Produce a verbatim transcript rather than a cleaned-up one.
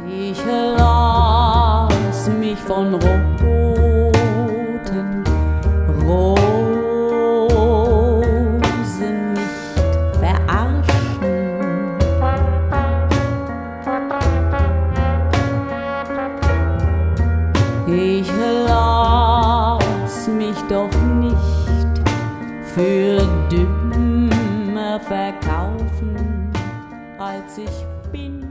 Ich lass mich von roten Rosen nicht verarschen. Ich lass mich doch nicht für dümmer verkaufen, als ich bin.